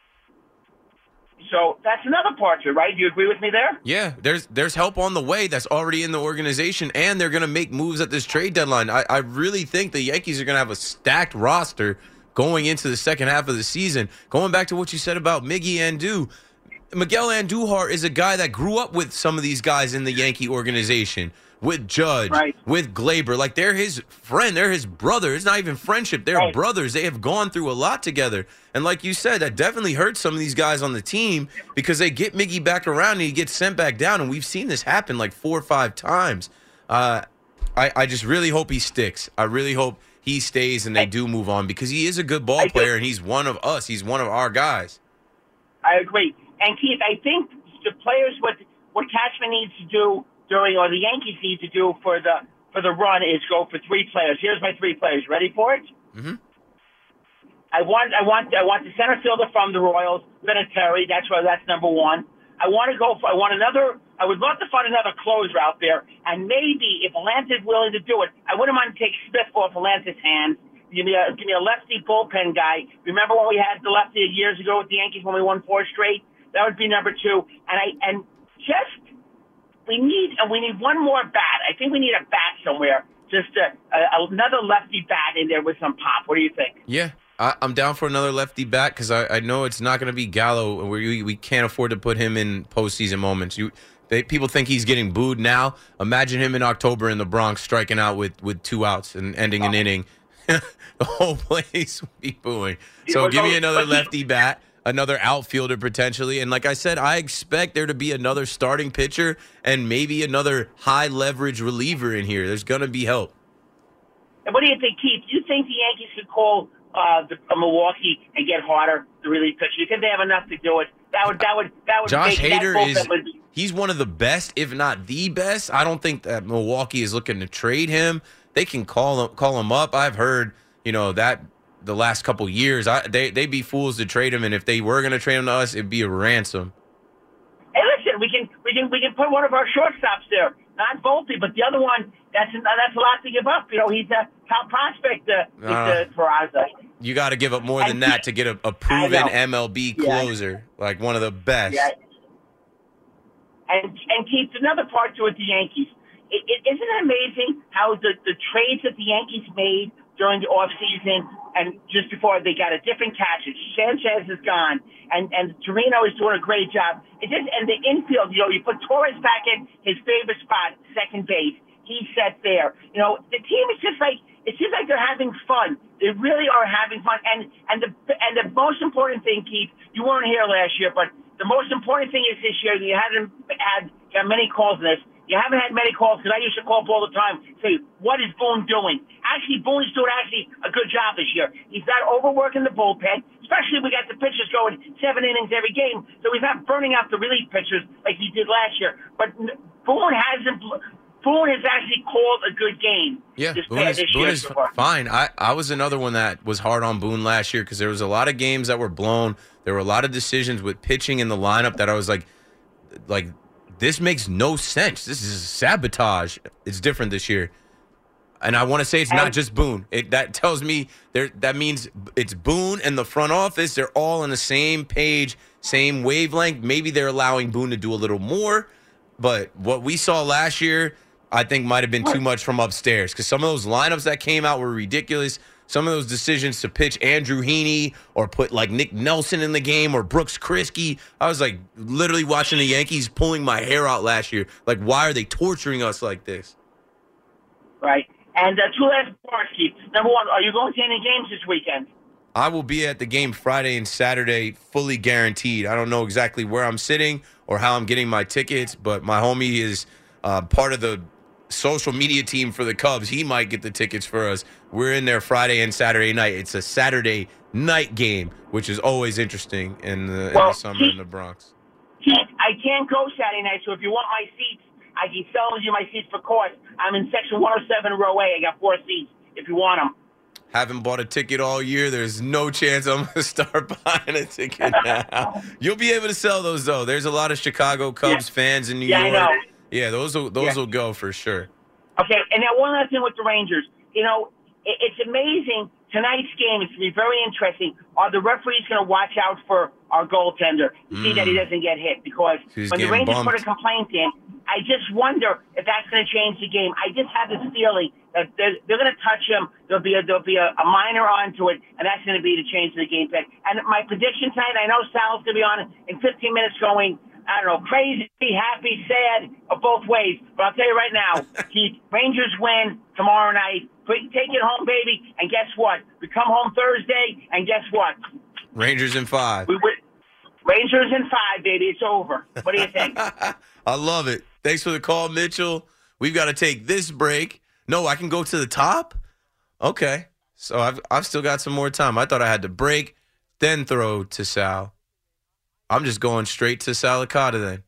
Speaker 17: So that's another part to it, right? Do you agree with me there?
Speaker 9: Yeah, there's there's help on the way that's already in the organization, and they're going to make moves at this trade deadline. I, I really think the Yankees are going to have a stacked roster going into the second half of the season. Going back to what you said about Miggy Andu, Miguel Andujar is a guy that grew up with some of these guys in the Yankee organization, with Judge,
Speaker 17: right.
Speaker 9: with Glaber. Like, they're his friend. They're his brother. It's not even friendship. They're
Speaker 17: right.
Speaker 9: brothers. They have gone through a lot together. And like you said, that definitely hurts some of these guys on the team because they get Miggy back around and he gets sent back down. And we've seen this happen like four or five times. Uh, I, I just really hope he sticks. I really hope he stays and they do move on because he is a good ball player and he's one of us. He's one of our guys.
Speaker 17: I agree. And Keith, I think the players, what what Cashman needs to do during, or the Yankees need to do for the for the run is go for three players. Here's my three players. Ready for it?
Speaker 9: Mm-hmm.
Speaker 17: I want I want I want the center fielder from the Royals, Vinatieri. That's why that's number one. I want to go for I want another. I would love to find another closer out there, and maybe if Atlanta's willing to do it, I wouldn't mind to take Smith off Atlanta's hands. Give me a give me a lefty bullpen guy. Remember when we had the lefty years ago with the Yankees when we won four straight? That would be number two. And I and just we need and we need one more bat. I think we need a bat somewhere. Just a, a, another lefty bat in there with some pop. What do you think?
Speaker 9: Yeah. I, I'm down for another lefty bat because I, I know it's not going to be Gallo. And we we can't afford to put him in postseason moments. You they, people think he's getting booed now. Imagine him in October in the Bronx striking out with, with two outs and ending an inning. The whole place will be booing. So give me another lefty bat, another outfielder potentially. And like I said, I expect there to be another starting pitcher and maybe another high leverage reliever in here. There's going to be help.
Speaker 17: And what do you think, Keith? Do you think the Yankees could call uh, the, uh, Milwaukee and get Harder, the relief pitcher? You think they have enough to do it? That would that would that would
Speaker 9: Josh
Speaker 17: make
Speaker 9: Hader
Speaker 17: that
Speaker 9: is
Speaker 17: would,
Speaker 9: he's one of the best, if not the best. I don't think that Milwaukee is looking to trade him. They can call him call him up. I've heard, you know, that the last couple years, I, they they'd be fools to trade him, and if they were going to trade him to us, it'd be a ransom.
Speaker 17: Hey, listen, we can we can we can put one of our shortstops there, not Volpe, but the other one. That's that's a lot to give up. You know, he's a top prospect. Uh, with
Speaker 9: Uh,
Speaker 17: the Peraza.
Speaker 9: You got to give up more than that to get a, a proven M L B closer, like one of the best.
Speaker 17: Yeah. And and Keith, another part to it, the Yankees. It, it, isn't it amazing how the, the trades that the Yankees made during the offseason and just before they got a different catcher. Sanchez is gone, and and Torino is doing a great job. It just and the infield, you know, you put Torres back in his favorite spot, second base. He's set there. You know, the team is just like it seems like they're having fun. They really are having fun. And and the and the most important thing, Keith, you weren't here last year, but the most important thing is this year. You hadn't had got many calls on this. You haven't had many calls because I used to call up all the time. Say, what is Boone doing? Actually, Boone's doing actually a good job this year. He's not overworking the bullpen, especially we got the pitchers going seven innings every game, so he's not burning out the relief pitchers like he did last year. But Boone hasn't. Boone has actually called a good game.
Speaker 9: Yeah,
Speaker 17: this
Speaker 9: Boone is,
Speaker 17: this
Speaker 9: Boone
Speaker 17: year
Speaker 9: is
Speaker 17: so far.
Speaker 9: fine. I, I was another one that was hard on Boone last year because there was a lot of games that were blown. There were a lot of decisions with pitching in the lineup that I was like, like. This makes no sense. This is sabotage. It's different this year. And I want to say it's not just Boone. It, that tells me there. That means it's Boone and the front office. They're all on the same page, same wavelength. Maybe they're allowing Boone to do a little more. But what we saw last year, I think might have been too much from upstairs because some of those lineups that came out were ridiculous. Some of those decisions to pitch Andrew Heaney or put like Nick Nelson in the game or Brooks Kriske, I was like literally watching the Yankees pulling my hair out last year. Like, why are they torturing us like this?
Speaker 17: Right. And uh, two last parts, Keith. Number one, are you going to any games this weekend?
Speaker 9: I will be at the game Friday and Saturday, fully guaranteed. I don't know exactly where I'm sitting or how I'm getting my tickets, but my homie is uh, part of the social media team for the Cubs. He might get the tickets for us. We're in there Friday and Saturday night. It's a Saturday night game, which is always interesting in the,
Speaker 17: well,
Speaker 9: in the summer
Speaker 17: Keith,
Speaker 9: in the Bronx.
Speaker 17: Keith, I can't go Saturday night, so if you want my seats, I can sell you my seats for cost. I'm in section one oh seven, row A. I got four seats if you want them.
Speaker 9: Haven't bought a ticket all year. There's no chance I'm going to start buying a ticket now. You'll be able to sell those, though. There's a lot of Chicago Cubs yeah. fans in New
Speaker 17: yeah,
Speaker 9: York.
Speaker 17: I know.
Speaker 9: Yeah, those will those
Speaker 17: yeah.
Speaker 9: will go for sure.
Speaker 17: Okay, and now one last thing with the Rangers. You know, it, it's amazing. Tonight's game is going to be very interesting. Are the referees going to watch out for our goaltender to see mm. that he doesn't get hit? Because
Speaker 9: He's
Speaker 17: when the Rangers
Speaker 9: bumped.
Speaker 17: put a complaint in, I just wonder if that's going to change the game. I just have this feeling that they're, they're going to touch him. There'll be a, there'll be a, a minor onto it, and that's going to be the change to the game plan. And my prediction tonight, I know Sal's going to be on in fifteen minutes going, I don't know, crazy, happy, sad, or both ways. But I'll tell you right now, Keith, Rangers win tomorrow night. Take it home, baby. And guess what? We come home Thursday, and guess what?
Speaker 9: Rangers in five.
Speaker 17: We win. Rangers in five, baby. It's over. What do you think?
Speaker 9: I love it. Thanks for the call, Mitchell. We've got to take this break. No, I can go to the top? Okay. So I've I've still got some more time. I thought I had to break, then throw to Sal. I'm just going straight to Salicata then.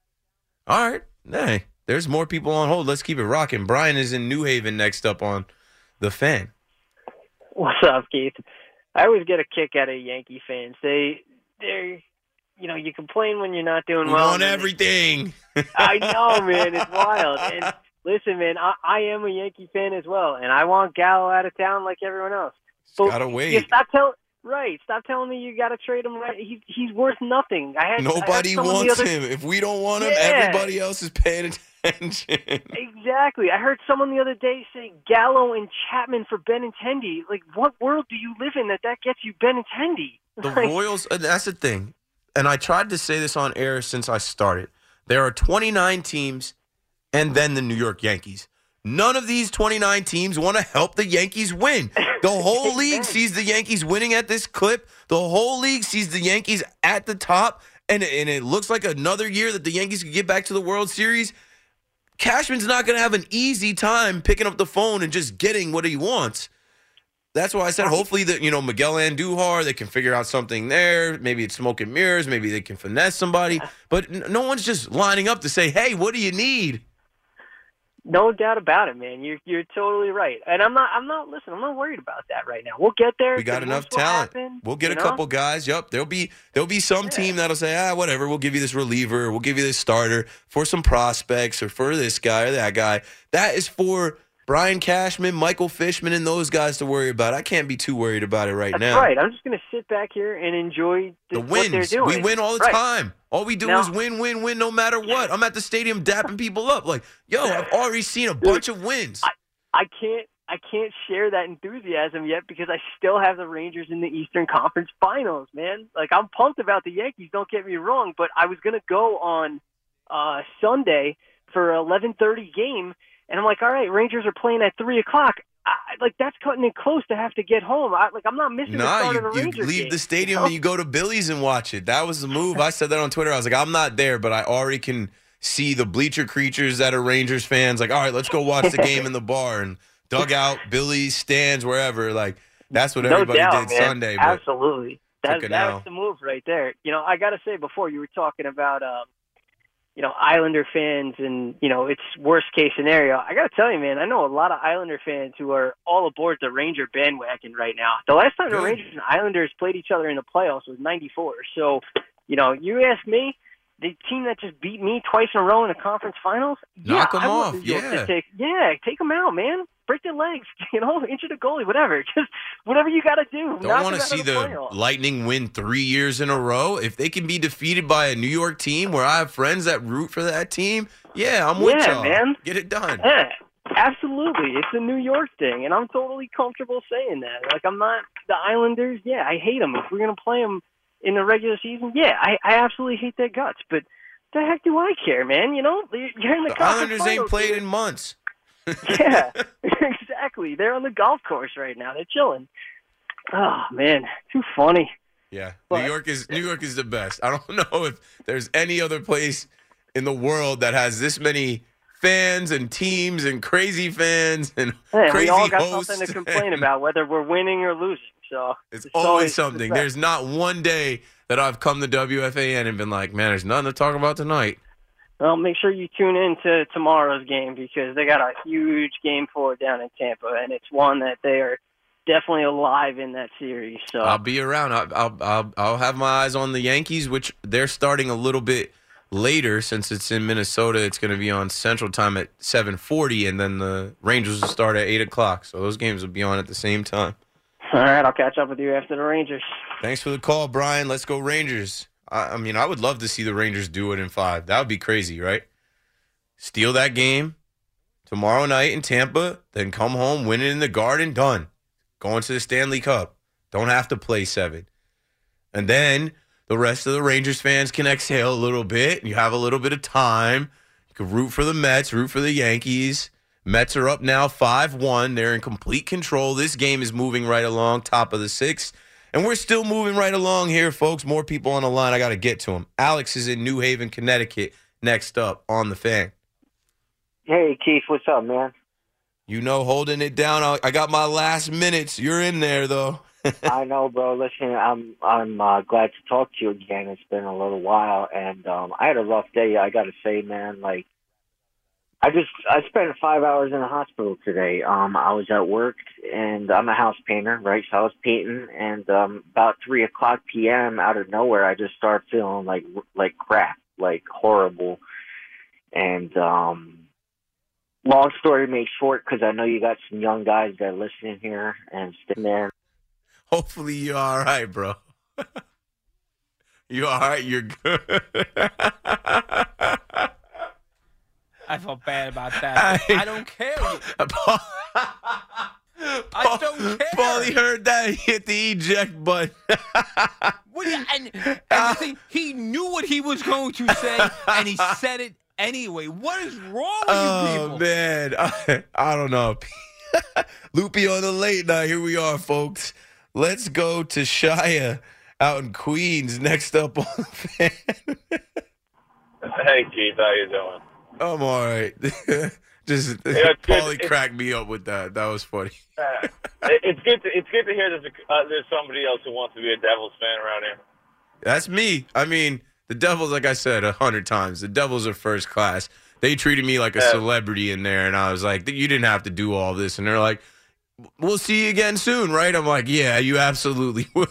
Speaker 9: All right. Hey, there's more people on hold. Let's keep it rocking. Brian is in New Haven next up on The Fan.
Speaker 18: What's up, Keith? I always get a kick out of Yankee fans. They, they're, you know, you complain when you're not doing
Speaker 9: we
Speaker 18: well.
Speaker 9: We want everything.
Speaker 18: I know, man. It's wild. And listen, man, I, I am a Yankee fan as well, and I want Gallo out of town like everyone else.
Speaker 9: But gotta wait.
Speaker 18: You stop telling. Right. Stop telling me you got to trade him. Right. He, he's worth nothing. I had
Speaker 9: Nobody
Speaker 18: I
Speaker 9: wants
Speaker 18: other...
Speaker 9: him. If we don't want him,
Speaker 18: yeah.
Speaker 9: everybody else is paying attention.
Speaker 18: Exactly. I heard someone the other day say Gallo and Chapman for Benintendi. Like, what world do you live in that that gets you Benintendi?
Speaker 9: The
Speaker 18: like,
Speaker 9: Royals, that's the thing. And I tried to say this on air since I started. There are twenty-nine teams and then the New York Yankees. None of these twenty-nine teams want to help the Yankees win. The whole league sees the Yankees winning at this clip. The whole league sees the Yankees at the top, and, and it looks like another year that the Yankees could get back to the World Series. Cashman's not going to have an easy time picking up the phone and just getting what he wants. That's why I said hopefully that, you know, Miguel Andujar, they can figure out something there. Maybe it's smoke and mirrors. Maybe they can finesse somebody. But no one's just lining up to say, hey, what do you need?
Speaker 18: No doubt about it, man. You're you're totally right, and I'm not. I'm not. Listen, I'm not worried about that right now. We'll get there.
Speaker 9: We got enough talent. Happen, we'll get a know? couple guys. Yep, there'll be there'll be some yeah. team that'll say, ah, whatever. We'll give you this reliever. We'll give you this starter for some prospects or for this guy or that guy. That is for Brian Cashman, Michael Fishman, and those guys to worry about. I can't be too worried about it right
Speaker 18: That's
Speaker 9: now.
Speaker 18: That's right. I'm just going to sit back here and enjoy the,
Speaker 9: the wins.
Speaker 18: What they're doing.
Speaker 9: We win all the
Speaker 18: right.
Speaker 9: time. All we do
Speaker 18: now,
Speaker 9: is win, win, win, no matter what. I'm at the stadium dapping people up. Like, yo, I've already seen a bunch of wins.
Speaker 18: I, I can't I can't share that enthusiasm yet because I still have the Rangers in the Eastern Conference Finals, man. Like, I'm pumped about the Yankees, don't get me wrong, but I was going to go on uh, Sunday for an eleven thirty game, and I'm like, all right, Rangers are playing at three o'clock. I, like, that's cutting it close to have to get home. I, like, I'm not missing
Speaker 9: nah,
Speaker 18: the start
Speaker 9: you,
Speaker 18: of the Rangers
Speaker 9: you leave
Speaker 18: game,
Speaker 9: the stadium
Speaker 18: you know?
Speaker 9: and you go to Billy's and watch it. That was the move. I said that on Twitter. I was like, I'm not there, but I already can see the bleacher creatures that are Rangers fans. Like, all right, let's go watch the game in the bar and dugout, Billy's, stands, wherever. Like, that's what
Speaker 18: No
Speaker 9: everybody
Speaker 18: doubt,
Speaker 9: did
Speaker 18: man.
Speaker 9: Sunday. But
Speaker 18: Absolutely. That,
Speaker 9: took it
Speaker 18: that's
Speaker 9: now.
Speaker 18: the move right there. You know, I got to say, before you were talking about, um, you know, Islander fans and, you know, it's worst case scenario. I got to tell you, man, I know a lot of Islander fans who are all aboard the Ranger bandwagon right now. The last time the
Speaker 9: Good.
Speaker 18: Rangers and Islanders played each other in the playoffs was ninety-four. So, you know, you ask me, the team that just beat me twice in a row in the conference finals,
Speaker 9: Knock
Speaker 18: yeah,
Speaker 9: 'em
Speaker 18: I want
Speaker 9: off,
Speaker 18: New York to
Speaker 9: yeah.
Speaker 18: take, yeah, take them out, man. Break their legs, you know, injure the goalie, whatever. Just whatever you got to do.
Speaker 9: Don't want to see the
Speaker 18: playoffs.
Speaker 9: Lightning win three years in a row. If they can be defeated by a New York team where I have friends that root for that team, yeah, I'm with
Speaker 18: Yeah,
Speaker 9: y'all.
Speaker 18: man.
Speaker 9: Get it done.
Speaker 18: Yeah, absolutely. It's a New York thing, and I'm totally comfortable saying that. Like, I'm not the Islanders. Yeah, I hate them. If we're gonna play them in the regular season, yeah, I, I absolutely hate their guts. But the heck do I care, man? You know, you're in the,
Speaker 9: The
Speaker 18: conference
Speaker 9: Islanders ain't
Speaker 18: finals,
Speaker 9: played
Speaker 18: dude.
Speaker 9: in months.
Speaker 18: Yeah, exactly. They're on the golf course right now. They're chilling. Oh man, too funny.
Speaker 9: Yeah,
Speaker 18: But-
Speaker 9: New York is New York is the best. I don't know if there's any other place in the world that has this many fans and teams and crazy fans and
Speaker 18: Hey,
Speaker 9: crazy
Speaker 18: we all got
Speaker 9: hosts.
Speaker 18: something to complain about, whether we're winning or losing. So
Speaker 9: It's,
Speaker 18: it's
Speaker 9: always
Speaker 18: the
Speaker 9: something.
Speaker 18: best.
Speaker 9: There's not one day that I've come to W F A N and been like, man, there's nothing to talk about tonight.
Speaker 18: Well, make sure you tune in to tomorrow's game because they got a huge game four down in Tampa, and it's one that they are definitely alive in that series. So
Speaker 9: I'll be around. I'll, I'll I'll I'll have my eyes on the Yankees, which they're starting a little bit later since it's in Minnesota. It's going to be on Central Time at seven forty, and then the Rangers will start at eight o'clock. So those games will be on at the same time.
Speaker 18: all right, I'll catch up with you after the Rangers.
Speaker 9: Thanks for the call, Brian. Let's go Rangers. I, I mean, I would love to see the Rangers do it in five. That would be crazy, right? Steal that game tomorrow night in Tampa, then come home, win it in the Garden, done. Going to the Stanley Cup. Don't have to play seven. And then the rest of the Rangers fans can exhale a little bit. You have a little bit of time. You can root for the Mets, root for the Yankees. Mets are up now five one. They're in complete control. This game is moving right along, top of the sixth. And we're still moving right along here, folks. More people on the line. I got to get to them. Alex is in New Haven, Connecticut. Next up on the Fan.
Speaker 19: Hey, Keith, what's up, man?
Speaker 9: You know, holding it down. I- I got my last minutes. You're in there, though.
Speaker 19: I know, bro. Listen, I'm I'm uh, glad to talk to you again. It's been a little while, and um, I had a rough day. I got to say, man, like I just I spent five hours in the hospital today. Um, I was at work, and I'm a house painter, right? So I was painting, and um, about three o'clock p m out of nowhere, I just started feeling like like crap, like horrible, and um. Long story made short, because I know you got some young guys that are listening here and sitting there.
Speaker 9: Hopefully you're all right, bro. You all right? You're good.
Speaker 11: I felt bad about that. I, I don't care. I don't care.
Speaker 9: Paulie heard that. He hit the eject button.
Speaker 11: What do you- and, and the thing, he knew what he was going to say, and he said it anyway. What is wrong with you
Speaker 9: Oh,
Speaker 11: people?
Speaker 9: man. I, I don't know. Loopy on the late night. Here we are, folks. Let's go to Shia out in Queens. Next up on the Fan.
Speaker 20: Hey, Keith. How you doing?
Speaker 9: I'm all right. Just
Speaker 20: Yeah, it's good.
Speaker 9: Paulie
Speaker 20: It's-
Speaker 9: cracked me up with that. That was funny.
Speaker 20: Uh, it- it's good. To, it's good to hear there's a, uh, there's somebody else who wants to be a Devils fan around here.
Speaker 9: That's me. I mean, the Devils, like I said a hundred times, the Devils are first class. They treated me like a
Speaker 20: Yeah.
Speaker 9: celebrity in there, and I was like, you didn't have to do all this. And they're like, we'll see you again soon, right? I'm like, yeah, you absolutely will.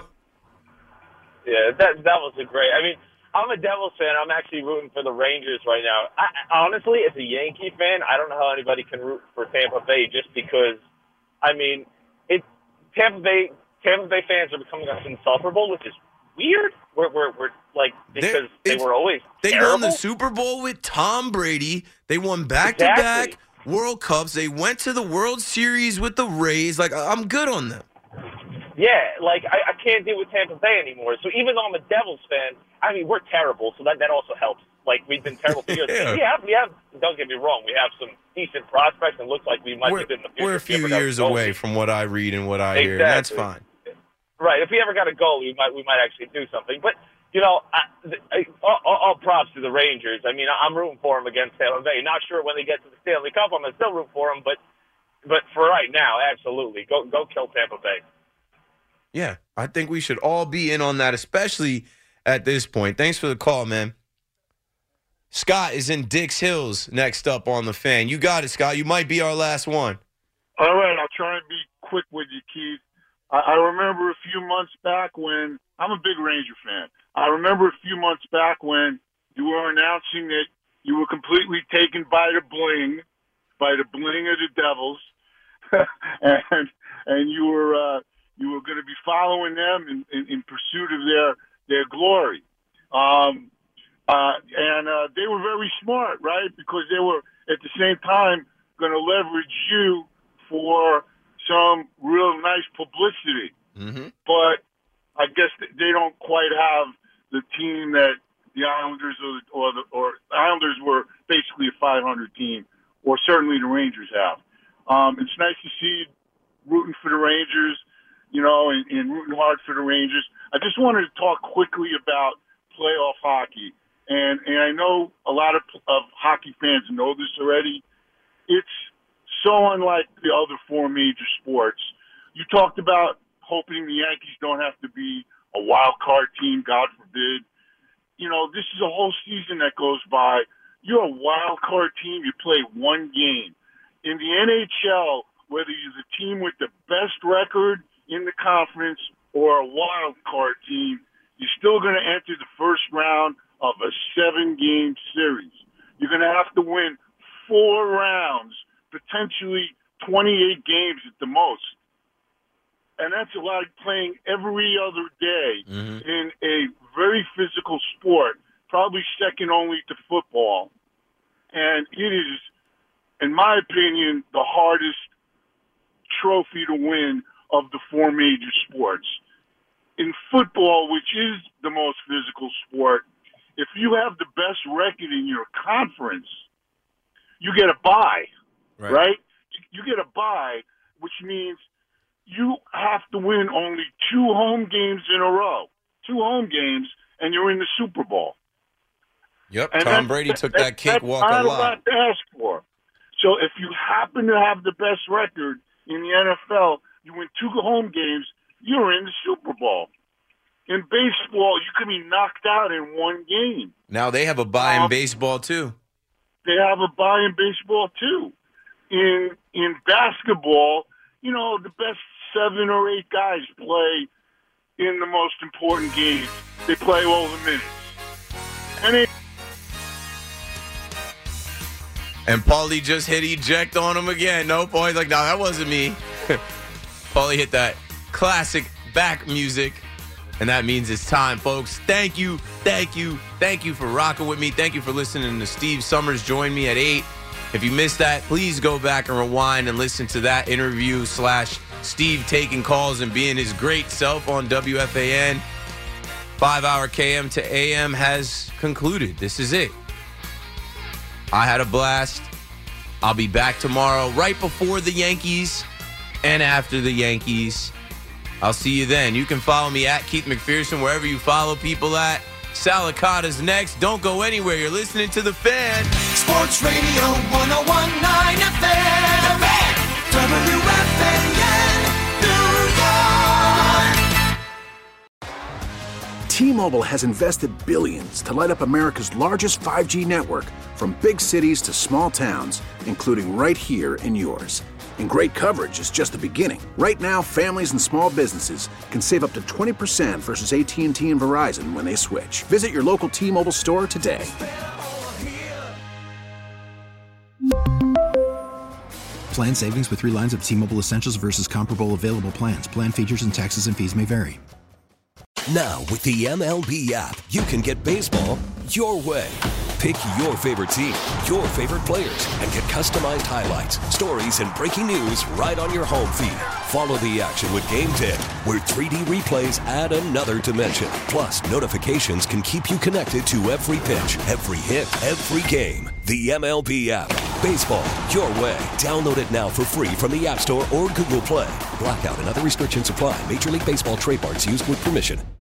Speaker 20: Yeah, that that was a great. I mean, I'm a Devils fan. I'm actually rooting for the Rangers right now. I, I, honestly, as a Yankee fan, I don't know how anybody can root for Tampa Bay just because. I mean, it Tampa Bay Tampa Bay fans are becoming us insufferable, which is weird. We're we're, we're like because they,
Speaker 9: it's-
Speaker 20: were always
Speaker 9: They
Speaker 20: terrible.
Speaker 9: won the Super Bowl with Tom Brady. They won back-to-back
Speaker 20: Exactly.
Speaker 9: World Cups. They went to the World Series with the Rays. Like, I- I'm good on them.
Speaker 20: Yeah, like I, I can't deal with Tampa Bay anymore. So even though I'm a Devils fan, I mean we're terrible, so that that also helps. Like we've been terrible for years.
Speaker 9: Yeah.
Speaker 20: We have, we have. Don't get me wrong, we have some decent prospects, and looks like we might
Speaker 9: We're,
Speaker 20: be good in the future.
Speaker 9: we're a
Speaker 20: If we
Speaker 9: few
Speaker 20: ever got
Speaker 9: years
Speaker 20: goalie.
Speaker 9: away from what I read and what I hear, and that's
Speaker 20: Exactly.
Speaker 9: fine.
Speaker 20: Right. If we ever got a goal, we might we might actually do something. But you know, I, I, all, all props to the Rangers. I mean, I'm rooting for them against Tampa Bay. Not sure when they get to the Stanley Cup, I'm going to still root for them, but but for right now, absolutely. Go go kill Tampa Bay.
Speaker 9: Yeah, I think we should all be in on that, especially at this point. Thanks for the call, man. Scott is in Dix Hills next up on the Fan. You got it, Scott. You might be our last one.
Speaker 21: All right, I'll try and be quick with you, Keith. I, I remember a few months back when – I'm a big Ranger fan. I remember a few months back when you were announcing that you were completely taken by the bling, by the bling of the Devils, and and you were uh, you were going to be following them in, in, in pursuit of their their glory. Um, uh, and uh, they were very smart, right? Because they were at the same time going to leverage you for some real nice publicity.
Speaker 9: Mm-hmm.
Speaker 21: But I guess they don't quite have the team that the Islanders or the, or the or Islanders were basically a five hundred team, or certainly the Rangers have. Um, it's nice to see rooting for the Rangers, you know, and, and rooting hard for the Rangers. I just wanted to talk quickly about playoff hockey, and and I know a lot of of hockey fans know this already. It's so unlike the other four major sports. You talked about hoping the Yankees don't have to be a wild card team, God forbid. You know, this is a whole season that goes by. You're a wild card team. You play one game. In the N H L, whether you're the team with the best record in the conference or a wild card team, you're still going to enter the first round of a seven-game series. You're going to have to win four rounds, potentially twenty-eight games at the most. And that's a lot of playing every other day
Speaker 9: mm-hmm.
Speaker 21: in a very physical sport, probably second only to football. And it is, in my opinion, the hardest trophy to win of the four major sports. In football, which is the most physical sport, if you have the best record in your conference, you get a bye,
Speaker 9: right?
Speaker 21: right? You get a bye, which means you have to win only two home games in a row, two home games, and you're in the Super Bowl.
Speaker 9: Yep,
Speaker 21: and
Speaker 9: Tom Brady took that, that cakewalk a lot.
Speaker 21: That's not a lot to ask for. So if you happen to have the best record in the N F L, you win two home games, you're in the Super Bowl. In baseball, you can be knocked out in one game.
Speaker 9: Now they have a bye um,
Speaker 21: uh,
Speaker 9: in baseball, too.
Speaker 21: They have a bye in baseball, too. In in basketball, you know, the best seven or eight guys play in the most important games. They play all the minutes. And they
Speaker 9: And Paulie just hit eject on him again. No, Paulie's like, no, that wasn't me. Paulie hit that classic back music. And that means it's time, folks. Thank you, thank you, thank you for rocking with me. Thank you for listening to Steve Summers Join Me at eight. If you missed that, please go back and rewind and listen to that interview slash Steve taking calls and being his great self on W F A N. Five-hour K M to A M has concluded. This is it. I had a blast. I'll be back tomorrow right before the Yankees and after the Yankees. I'll see you then. You can follow me at Keith McPherson wherever you follow people at. Salicata's next. Don't go anywhere. You're listening to The Fan.
Speaker 22: Sports Radio one oh one point nine F M. The Fan. W F A N, New York.
Speaker 5: T-Mobile has invested billions to light up America's largest five G network, from big cities to small towns, including right here in yours. And great coverage is just the beginning. Right now, families and small businesses can save up to twenty percent versus A T and T and Verizon when they switch. Visit your local T-Mobile store today.
Speaker 6: Plan savings with three lines of T-Mobile Essentials versus comparable available plans. Plan features and taxes and fees may vary.
Speaker 23: Now, with the M L B app, you can get baseball your way. Pick your favorite team, your favorite players, and get customized highlights, stories, and breaking news right on your home feed. Follow the action with Game ten, where three D replays add another dimension. Plus, notifications can keep you connected to every pitch, every hit, every game. The M L B app. Baseball your way. Download it now for free from the App Store or Google Play. Blackout and other restrictions apply. Major League Baseball trademarks used with permission.